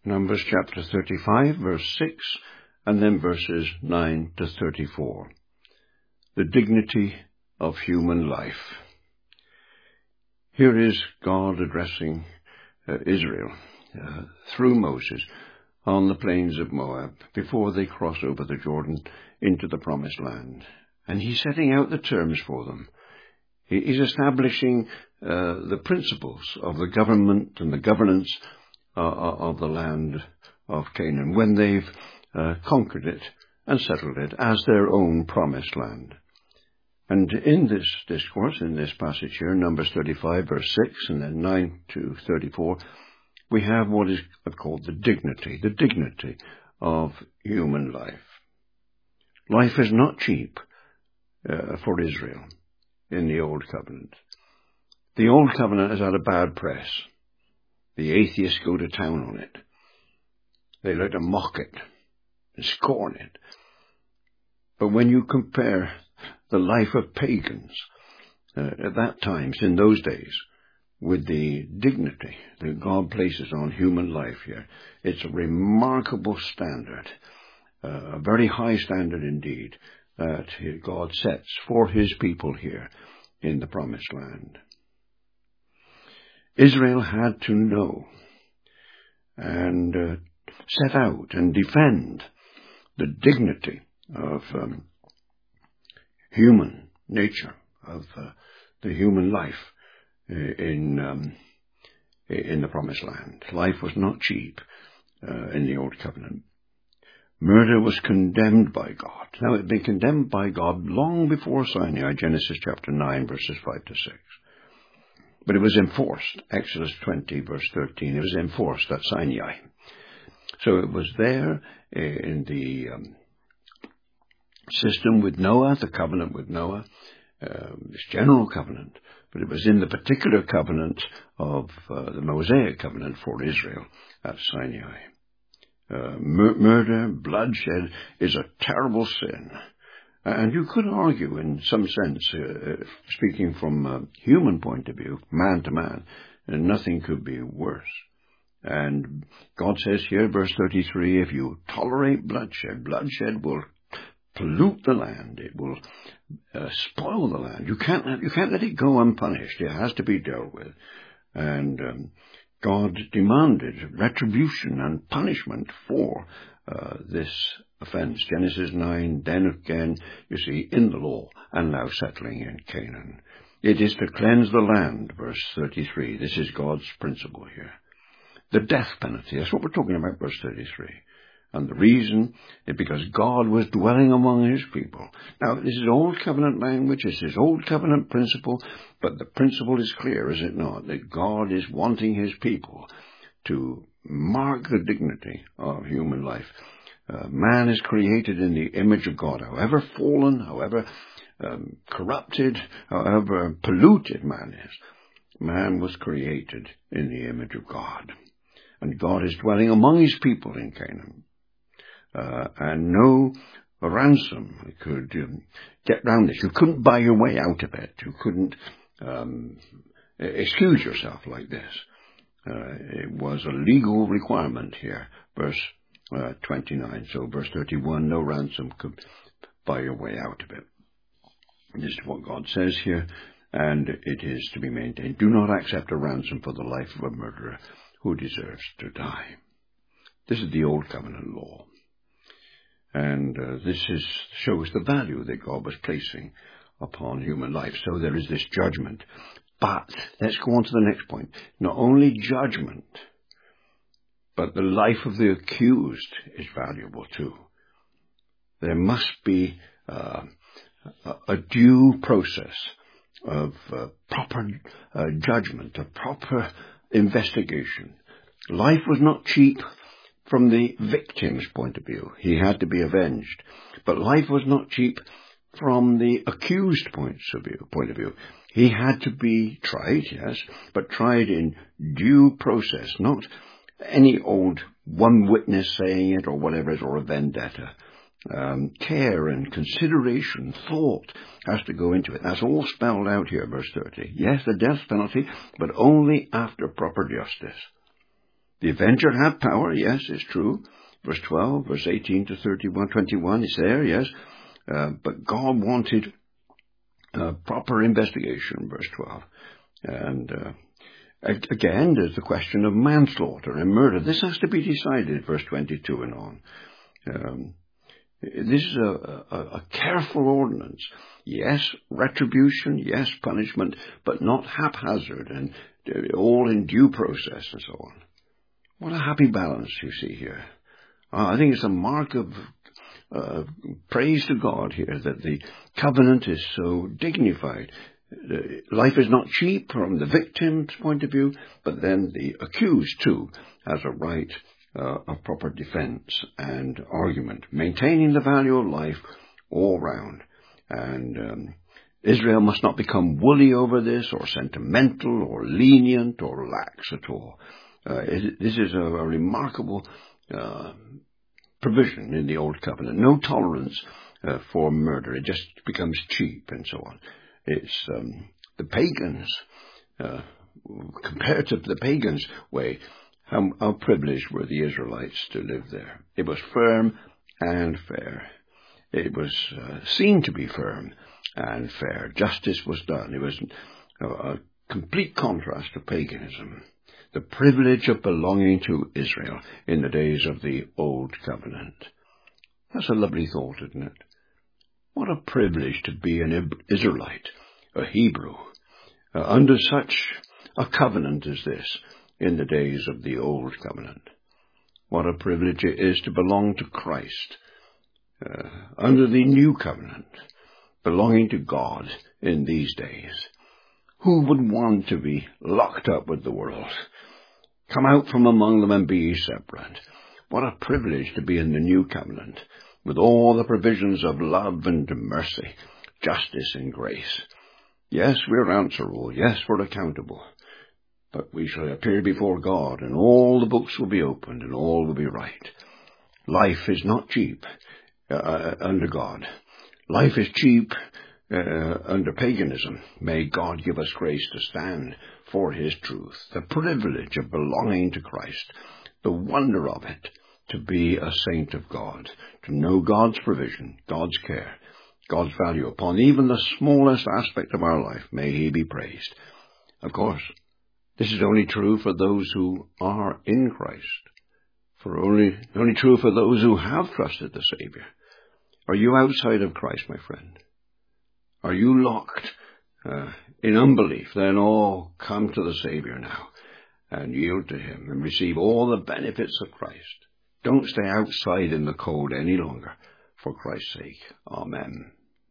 Numbers chapter 35, verse 6, and then verses 9 to 34. The dignity of human life. Here is God addressing Israel through Moses on the plains of Moab before they cross over the Jordan into the promised land. And he's setting out the terms for them. He's establishing the principles of the government and the governance of the land of Canaan when they've conquered it and settled it as their own promised land. And in this discourse, in this passage here, Numbers 35, verse 6, and then 9 to 34, we have what is called the dignity of human life. Life is not cheap for Israel in the Old Covenant. The Old Covenant has had a bad press. The atheists go to town on it. They like to mock it and scorn it. But when you compare the life of pagans at that time, in those days, with the dignity that God places on human life here, it's a remarkable standard, a very high standard indeed, that God sets for his people here in the Promised Land. Israel had to know and set out and defend the dignity of human nature, of the human life in the Promised Land. Life was not cheap in the Old Covenant. Murder was condemned by God. Now, it had been condemned by God long before Sinai, Genesis chapter 9, verses 5 to 6. But it was enforced, Exodus 20, verse 13. It was enforced at Sinai. So it was there in the system with Noah, the covenant with Noah, this general covenant, but it was in the particular covenant of the Mosaic covenant for Israel at Sinai. Murder, bloodshed is a terrible sin. And you could argue, in some sense, speaking from a human point of view, man to man, nothing could be worse. And God says here, verse 33, if you tolerate bloodshed, bloodshed will pollute the land. It will spoil the land. You can't let it go unpunished. It has to be dealt with. And God demanded retribution and punishment for this offense. Genesis 9, then again, you see, in the law, and now settling in Canaan. It is to cleanse the land, verse 33. This is God's principle here. The death penalty, that's what we're talking about, verse 33. And the reason is because God was dwelling among his people. Now, this is Old Covenant language, this is Old Covenant principle, but the principle is clear, is it not? That God is wanting his people to mark the dignity of human life. Man is created in the image of God. However fallen, however corrupted, however polluted man is, man was created in the image of God. And God is dwelling among his people in Canaan. And no ransom could get round this. You couldn't buy your way out of it. You couldn't excuse yourself like this. It was a legal requirement here, verse 29. So verse 31, no ransom could buy your way out of it. This is what God says here, and it is to be maintained. Do not accept a ransom for the life of a murderer who deserves to die. This is the Old Covenant law. And this shows the value that God was placing upon human life. So there is this judgment. But let's go on to the next point. Not only judgment, but the life of the accused is valuable too. There must be a due process of proper judgment, a proper investigation. Life was not cheap from the victim's point of view. He had to be avenged. But life was not cheap from the accused point of view. He had to be tried, yes, but tried in due process, not any old one witness saying it or whatever it is, or a vendetta. Care and consideration, thought has to go into it. That's all spelled out here, verse 30. Yes, the death penalty, but only after proper justice. The avenger had power, yes, it's true. Verse 12, verse 18 to 31, 21, it's there, yes. But God wanted proper investigation, verse 12. And again, there's the question of manslaughter and murder. This has to be decided, verse 22 and on. This is a careful ordinance. Yes, retribution, yes, punishment, but not haphazard and all in due process and so on. What a happy balance you see here. I think it's a mark of praise to God here that the covenant is so dignified. Life is not cheap from the victim's point of view, but then the accused too has a right of proper defense and argument, maintaining the value of life all round. And Israel must not become woolly over this, or sentimental, or lenient, or lax at all. This is a remarkable provision in the Old Covenant. No tolerance for murder. It just becomes cheap and so on. It's the pagans, compared to the pagans' way, how privileged were the Israelites to live there. It was firm and fair. It was seen to be firm and fair. Justice was done. It was a complete contrast to paganism. The privilege of belonging to Israel in the days of the Old Covenant. That's a lovely thought, isn't it? What a privilege to be an Israelite, a Hebrew, under such a covenant as this in the days of the Old Covenant. What a privilege it is to belong to Christ under the New Covenant, belonging to God in these days. Who would want to be locked up with the world? Come out from among them and be separate. What a privilege to be in the New Covenant, with all the provisions of love and mercy, justice and grace. Yes, we're answerable. Yes, we're accountable. But we shall appear before God, and all the books will be opened, and all will be right. Life is not cheap under God. Life is cheap under paganism. May God give us grace to stand for his truth. The privilege of belonging to Christ. The wonder of it, to be a saint of God. To know God's provision, God's care, God's value upon even the smallest aspect of our life. May he be praised. Of course, this is only true for those who are in Christ. Only true for those who have trusted the Savior. Are you outside of Christ, my friend? Are you locked in unbelief? Then come to the Savior now and yield to him and receive all the benefits of Christ. Don't stay outside in the cold any longer, for Christ's sake. Amen.